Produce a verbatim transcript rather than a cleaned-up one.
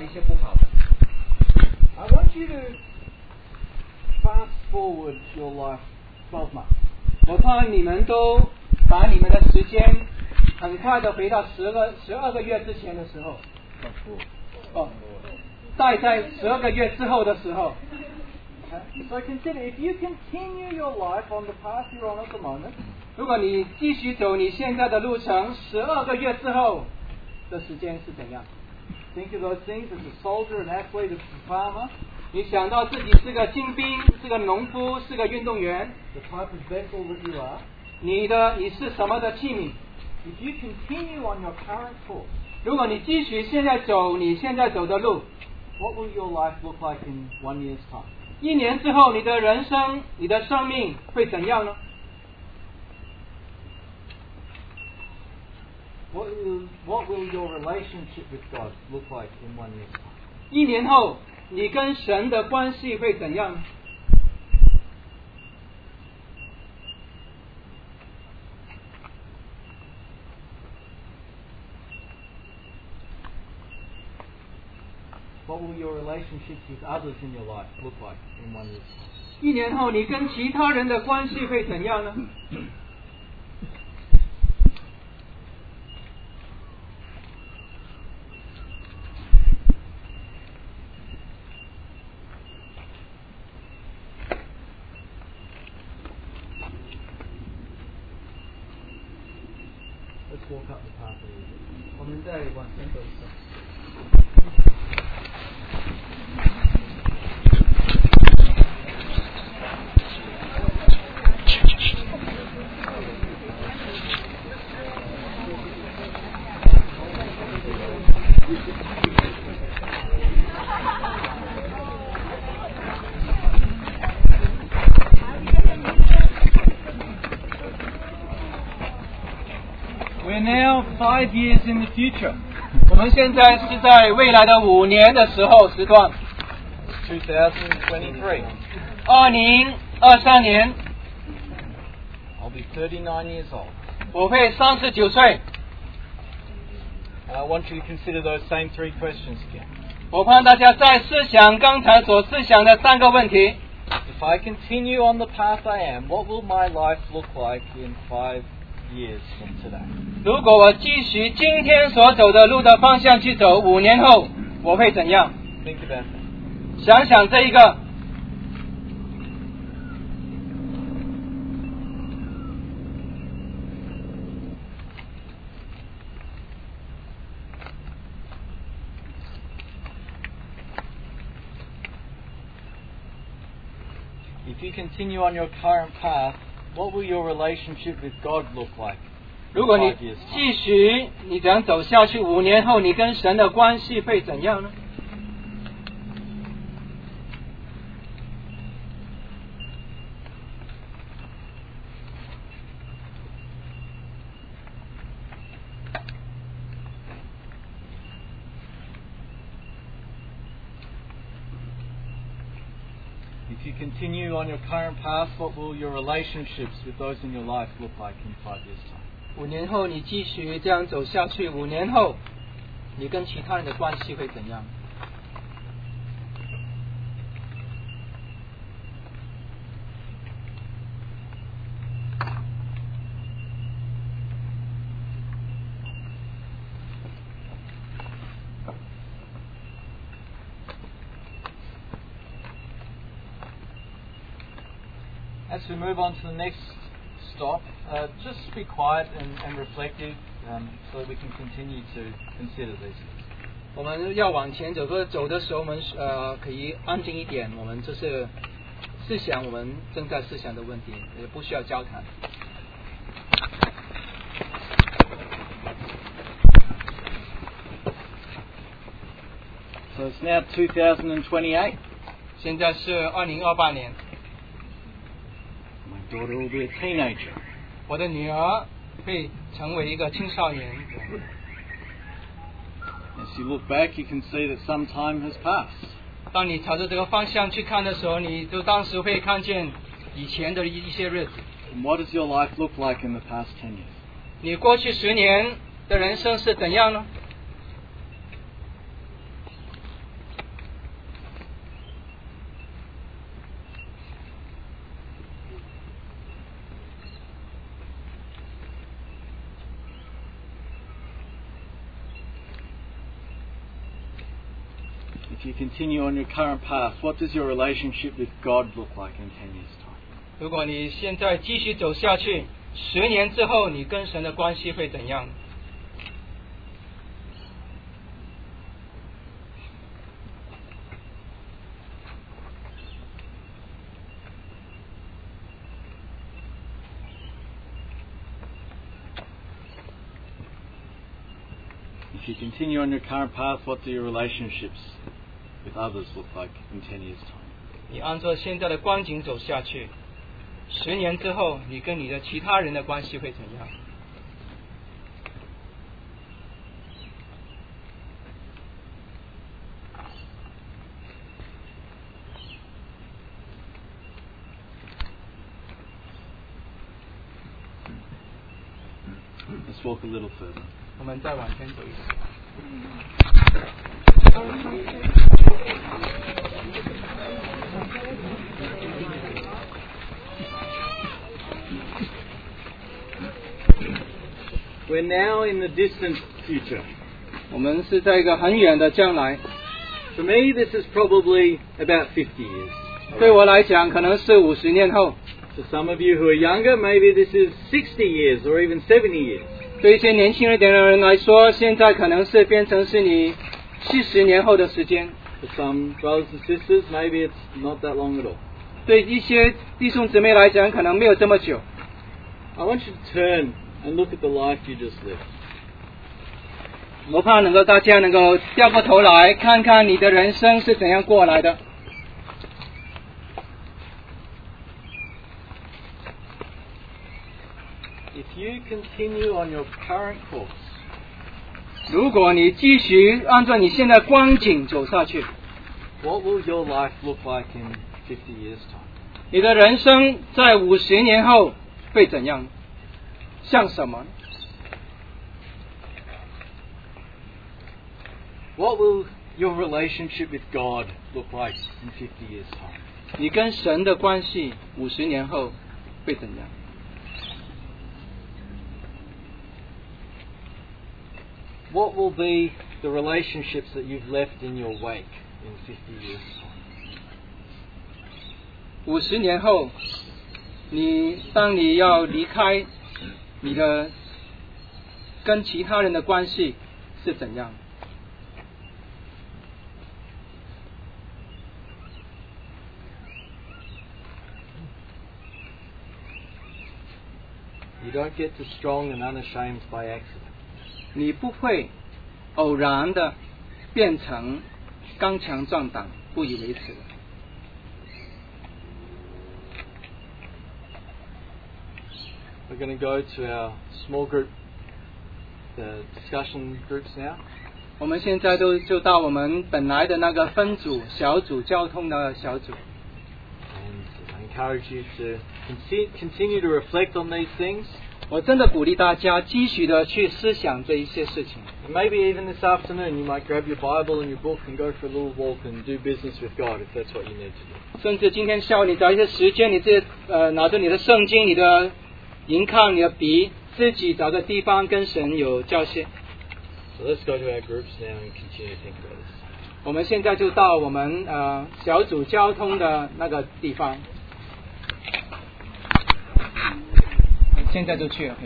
哪一些不好的。 I want you to fast forward your life twelve months. 我盼你们都把你们的时间很快的回到十个十二个月之前的时候，哦，再在十二个月之后的时候。 Okay? So consider, if you continue your life on the path you're on at the moment, 如果你继续走你现在的路程，十二个月之后的时间是怎样？ think of those things as a soldier, an athlete, as a farmer. 你想到自己是个精兵，是个农夫，是个运动员， The type of vessel that you are. 你的你是什么的器皿？ If you continue on your current course, 如果你继续现在走你现在走的路， what will your life look like in one year's time? 一年之后你的人生你的生命会怎样呢？ What will, what will your relationship with God look like in one year's time? 一年后你跟神的关系会怎样呢？ What will your relationships with others in your life look like in one year's time? 一年后你跟其他人的关系会怎样呢？ Let's walk up the path a little bit. 我们再往前走一走。 We're now five years in the future. 我们现在是在未来的五年的时候时段， twenty twenty-three. 二零二三年 I'll be thirty-nine years old. 我会三十九岁。 And I want you to consider those same three questions again. 我盼大家再思想刚才所思想的三个问题。 If I continue on the path I am, what will my life look like in five years from today? 如果我继续今天所走的路的方向去走，五年后我会怎样？ Think about that. 想想这一个。 If you continue on your current path, what will your relationship with God look like? 如果你继续你这样走下去，五年后你跟神的关系会怎样呢？ If you continue on your current path, what will your relationships with those in your life look like in five years' time? 五年后你继续这样走下去，五年后你跟其他人的关系会怎样？ As we move on to the next stop, uh, just be quiet and, and reflective um, so that we can continue to consider these things. 我们要往前走，说走的时候，我们呃可以安静一点，我们就是思想我们正在思想的问题，也不需要交谈。 So it's now two thousand twenty-eight. 现在是二零二八年， My daughter will be a teenager. 我的女儿会成为一个青少年。 As you look back, you can see that some time has passed. 当你朝着这个方向去看的时候，你就当时会看见以前的一一些日子。 And what does your life look like in the past ten years? 你过去十年的人生是怎样呢？ If you continue on your current path, what does your relationship with God look like in ten years' time? 如果你现在继续走下去，十年之后你跟神的关系会怎样？ If you continue on your current path, what do your relationships with others look like in ten years' time? 你按照现在的光景走下去，十年之后你跟你的其他人的关系会怎样？ Let's walk a little further. 我们再往前走一点。 We're now in the distant future. 我们是在一个很远的将来。 For me, this is probably about fifty years. 对我来讲，可能是五十年后。 For some of you who are younger, maybe this is sixty years or even seventy years. 对一些年轻一点的人来说，现在可能是变成是你七十年后的时间。 For some brothers and sisters, maybe it's not that long at all. 对一些弟兄姊妹来讲，可能没有这么久。 I want you to turn and look at the life you just lived. 我怕能够大家能够掉过头来看看你的人生是怎样过来的。 If you continue on your current course, 如果你继续按照你现在光景走下去， what will your life look like in fifty years' time? 你的人生在五十年后会怎样？像什么？ What will your relationship with God look like in fifty years' time? 你跟神的关系五十年后会怎样？ What will be the relationships that you've left in your wake in fifty years' time? 五十年后，你当你要离开，你的跟其他人的关系是怎样？ You don't get to strong and unashamed by accident. 你不会偶然的变成刚强壮胆、不以为耻的。 We're going to go to our small group the discussion groups now. 我们现在都就到我们本来的那个分组、小组、交通的小组。 And I encourage you to conti- continue to reflect on these things. 我真的鼓励大家继续的去思想这一些事情。 And maybe even this afternoon you might grab your Bible and your book and go for a little walk and do business with God if that's what you need to do. 甚至今天下午你找一些时间，你这呃拿着你的圣经、你的银抗、你的笔，自己找个地方跟神有交涉。 So let's go to our groups now and continue to think about this. 我们现在就到我们呃小组交通的那个地方。现在就去了。